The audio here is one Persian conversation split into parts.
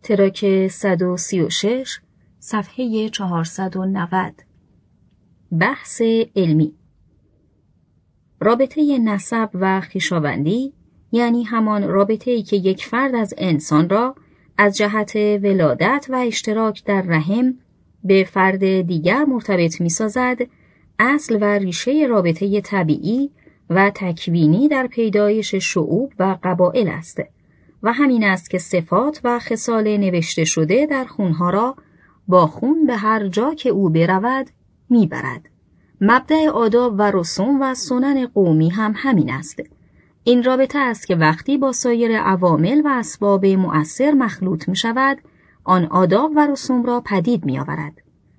تراک 136 صفحه 490. بحث علمی. رابطه نسب و خویشاوندی یعنی همان رابطه‌ای که یک فرد از انسان را از جهت ولادت و اشتراک در رحم به فرد دیگر مرتبط می‌سازد، اصل و ریشه رابطه طبیعی و تکوینی در پیدایش شعوب و قبایل است و همین است که صفات و خصال نوشته شده در خونها را با خون به هر جا که او برود میبرد. مبدأ آداب و رسوم و سنن قومی هم همین است. این رابطه است که وقتی با سایر عوامل و اسباب مؤثر مخلوط می شود، آن آداب و رسوم را پدید می آورد.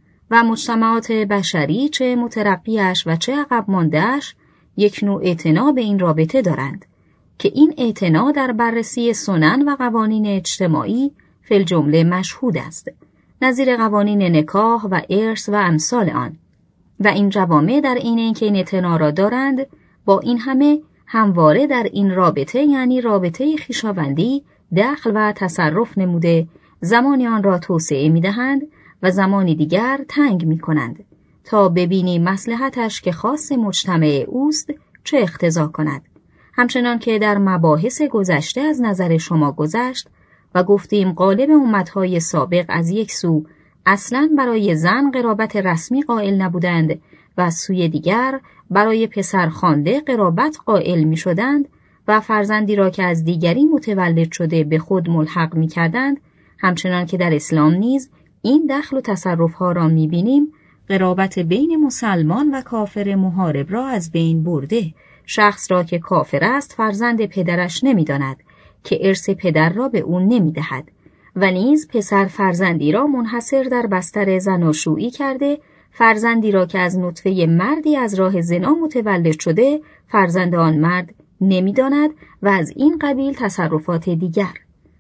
و مجتمعات بشری چه مترقیش و چه عقب مانده‌اش یک نوع اعتنا به این رابطه دارند که این اعتنا در بررسی سنن و قوانین اجتماعی فی الجمله مشهود است، نظیر قوانین نکاح و ارث و امثال آن. و این جوامع در اینکه این اعتنا را دارند، با این همه همواره در این رابطه یعنی رابطه خویشاوندی دخل و تصرف نموده، زمانی آن را توسعه می‌دهند و زمانی دیگر تنگ می‌کنند تا ببینی مصلحتش که خاص مجتمع اوست چه اقتضا کند. همچنان که در مباحث گذشته از نظر شما گذشت و گفتیم غالب امتهای سابق از یک سو اصلاً برای زن قرابت رسمی قائل نبودند و از سوی دیگر برای پسر خوانده قرابت قائل می شدند و فرزندی را که از دیگری متولد شده به خود ملحق می کردند، همچنان که در اسلام نیز این دخل و تصرفها را می بینیم، قرابت بین مسلمان و کافر محارب را از بین برده. شخص را که کافر است فرزند پدرش نمی داند که ارث پدر را به او نمی دهد و نیز پسر فرزندی را منحصر در بستر زناشویی کرده، فرزندی را که از نطفه مردی از راه زنا متولد شده فرزند آن مرد نمی داند و از این قبیل تصرفات دیگر.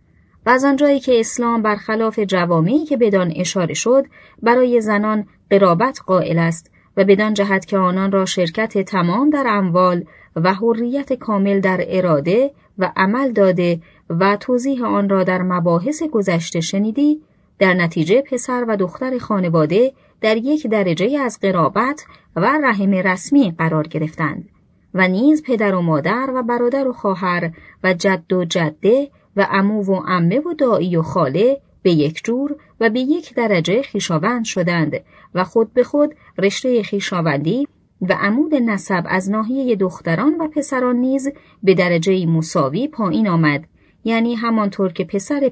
و از آنجایی که اسلام برخلاف جوامعی که بدان اشاره شد برای زنان قرابت قائل است و بدان جهت که آنان را شرکت تمام در اموال و حریت کامل در اراده و عمل داده و توضیح آن را در مباحث گذشته شنیدی، در نتیجه پسر و دختر خانواده در یک درجه از قرابت و رحم رسمی قرار گرفتند و نیز پدر و مادر و برادر و خواهر و جد و جده و عمو و عمه و دایی و خاله به یک جور و به یک درجه خویشاوند شدند و خود به خود رشته خویشاوندی و عمود نسب از ناحیه دختران و پسران نیز به درجه مساوی پایین آمد، یعنی همانطور که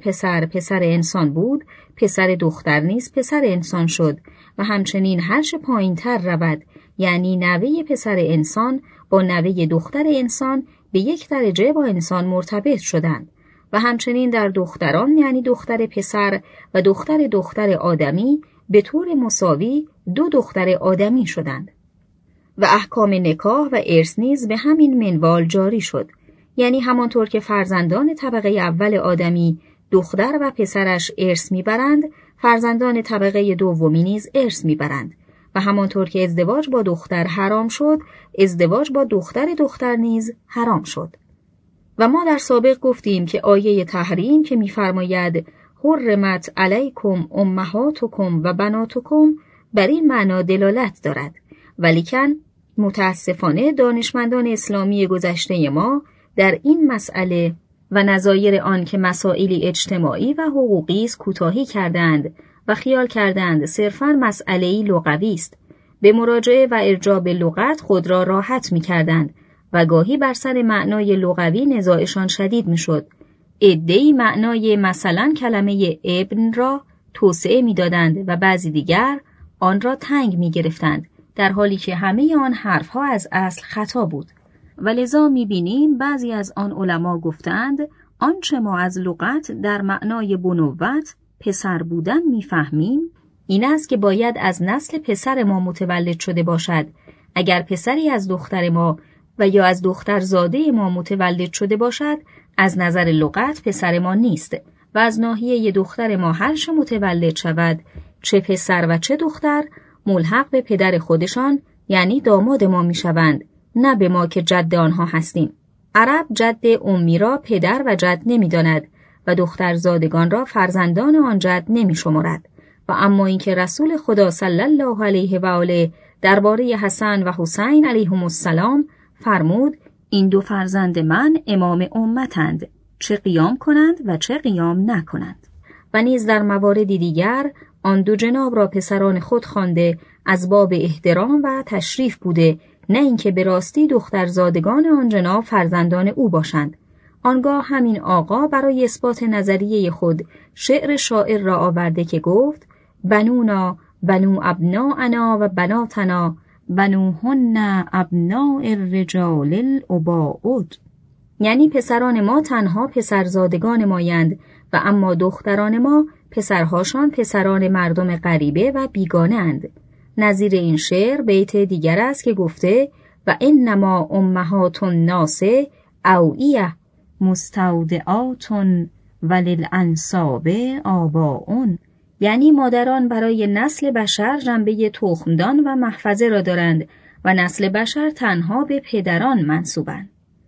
پسر انسان بود، پسر دختر نیز پسر انسان شد و همچنین هرچه پایین تر رود، یعنی نوه پسر انسان با نوه دختر انسان به یک درجه با انسان مرتبط شدند و همچنین در دختران یعنی دختر پسر و دختر آدمی به طور مساوی دو دختر آدمی شدند. و احکام نکاح و ارث نیز به همین منوال جاری شد، یعنی همانطور که فرزندان طبقه اول آدمی دختر و پسرش ارث میبرند، فرزندان طبقه دومی نیز ارث میبرند و همانطور که ازدواج با دختر حرام شد، ازدواج با دختر نیز حرام شد. و ما در سابق گفتیم که آیه تحریم که میفرماید حرمت علیکم امهاتکم و بناتکم بر این معنا دلالت دارد، ولیکن متاسفانه دانشمندان اسلامی گذشته ما در این مسئله و نظایر آن که مسائلی اجتماعی و حقوقی است کوتاهی کردند و خیال کردند صرفاً مسئله‌ای لغوی است. به مراجعه و ارجاع به لغت خود را راحت می‌کردند و گاهی بر سر معنای لغوی نزاعشان شدید می‌شد. عده‌ای معنای مثلا کلمه ابن را توسعه می‌دادند و بعضی دیگر آن را تنگ می‌گرفتند، در حالی که همه آن حرفها از اصل خطا بود. ولذا می‌بینیم بعضی از آن علما گفتند آنچه ما از لغت در معنای بنوت پسر بودن می‌فهمیم این است که باید از نسل پسر ما متولد شده باشد. اگر پسری از دختر ما و یا از دختر زاده ما متولد شده باشد، از نظر لغت پسر ما نیست و از ناحیه دختر ما هر چه متولد شود، چه پسر و چه دختر، ملحق به پدر خودشان یعنی داماد ما میشوند، نه به ما که جد آنها هستیم. عرب جد امی را پدر و جد نمیداند و دخترزادگان را فرزندان آن جد نمی شمارد. و اما اینکه رسول خدا صلی الله علیه و آله درباره حسن و حسین علیهم السلام فرمود این دو فرزند من امام امتند، چه قیام کنند و چه قیام نکنند. و نیز در مواردی دیگر آن دو جناب را پسران خود خوانده از باب احترام و تشریف بوده، نه اینکه به راستی دخترزادگان آن جناب فرزندان او باشند. آنگاه همین آقا برای اثبات نظریه خود شعر شاعر را آورده که گفت بنونا بنو ابناءنا و بناتنا بنوهن ابناء الرجال الاباؤد، یعنی پسران ما تنها پسرزادگان مایند و اما دختران ما پسرهاشان پسران مردم غریبه و بیگانه اند. نظیر این شعر بیت دیگر است که گفته و انما امهات الناس اوعیه مستودعات وللانساب آباؤن، یعنی مادران برای نسل بشر جنبه تخمدان و محفظه را دارند و نسل بشر تنها به پدران منسوبند.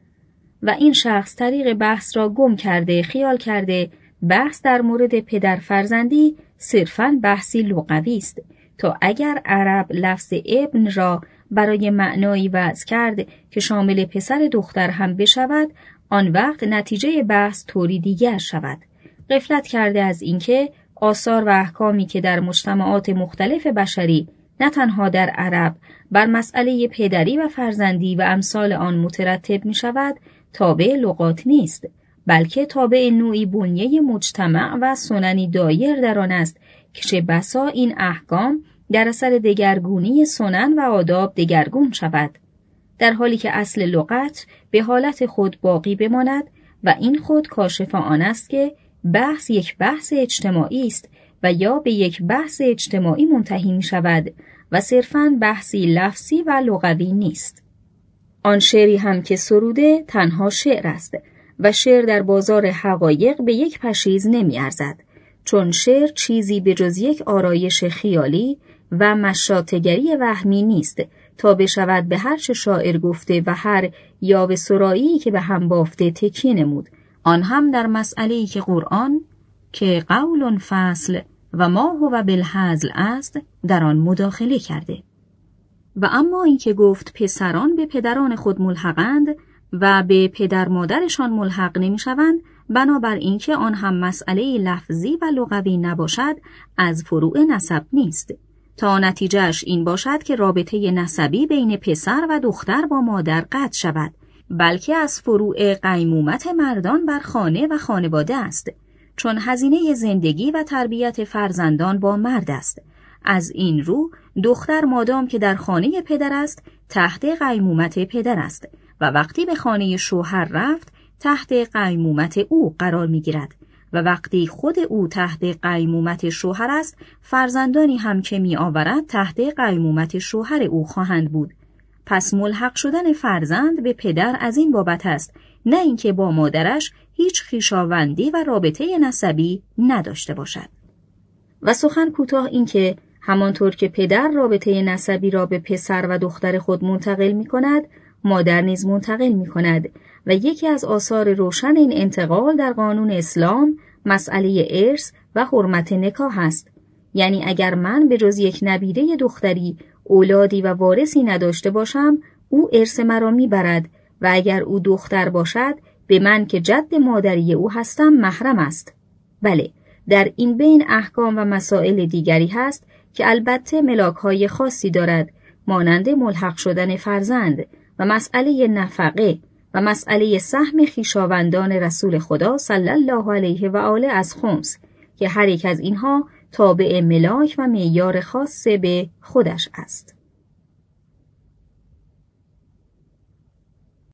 و این شخص طریق بحث را گم کرده، خیال کرده بحث در مورد پدر فرزندی صرفاً بحثی لغوی است، تا اگر عرب لفظ ابن را برای معنایی وضع کرد که شامل پسر دختر هم بشود، آن وقت نتیجه بحث طوری دیگر شود. غفلت کرده از اینکه آثار و احکامی که در مجتمعات مختلف بشری نه تنها در عرب بر مسئله پدری و فرزندی و امثال آن مترتب می شود تابع لغات نیست، بلکه تابع نوعی بنیه مجتمع و سننی دایر در آن است که چه بسا این احکام در اثر دگرگونی سنن و آداب دگرگون شود، در حالی که اصل لغت به حالت خود باقی بماند و این خود کاشف آن است که بحث یک بحث اجتماعی است و یا به یک بحث اجتماعی منتهی می شود و صرفاً بحثی لفظی و لغوی نیست. آن شعری هم که سروده تنها شعر است و شعر در بازار حقایق به یک پشیز نمی ارزد، چون شعر چیزی به جز یک آرایش خیالی و مشاطگری وهمی نیست تا بشود به هر چه شاعر گفته و هر یا به سرایی که به هم بافته تکیه نمود، آن هم در مسئله‌ای که قرآن که قول فصل و ما هو بالهزل است در آن مداخله کرده. و اما این که گفت پسران به پدران خود ملحقند و به پدر مادرشان ملحق نمی‌شوند، بنابر اینکه آن هم مسئله لفظی و لغوی نباشد از فروع نسب نیست، تا نتیجهش این باشد که رابطه نسبی بین پسر و دختر با مادر قطع شود، بلکه از فروع قیمومت مردان بر خانه و خانواده است، چون هزینه زندگی و تربیت فرزندان با مرد است. از این رو دختر مادام که در خانه پدر است تحت قیمومت پدر است و وقتی به خانه شوهر رفت تحت قیمومت او قرار می گیرد و وقتی خود او تحت قیمومت شوهر است فرزندانی هم که می آورد تحت قیمومت شوهر او خواهند بود. پس ملحق شدن فرزند به پدر از این بابت است، نه اینکه با مادرش هیچ خویشاوندی و رابطه نسبی نداشته باشد. و سخن کوتاه این که همانطور که پدر رابطه نسبی را به پسر و دختر خود منتقل می کند، مادر نیز منتقل می کند و یکی از آثار روشن این انتقال در قانون اسلام مسئله ارث و حرمت نکاح است. یعنی اگر من به جز یک نبیره دختری اولادی و وارثی نداشته باشم، او ارث مرا می برد و اگر او دختر باشد به من که جد مادری او هستم محرم است. بله، در این بین احکام و مسائل دیگری هست که البته ملاک‌های خاصی دارد، مانند ملحق شدن فرزند و مسئله نفقه و مسئله سهم خویشاوندان رسول خدا صلی الله علیه و آله از خمس که هر یک از اینها تابع ملاک و معیار خاص به خودش است.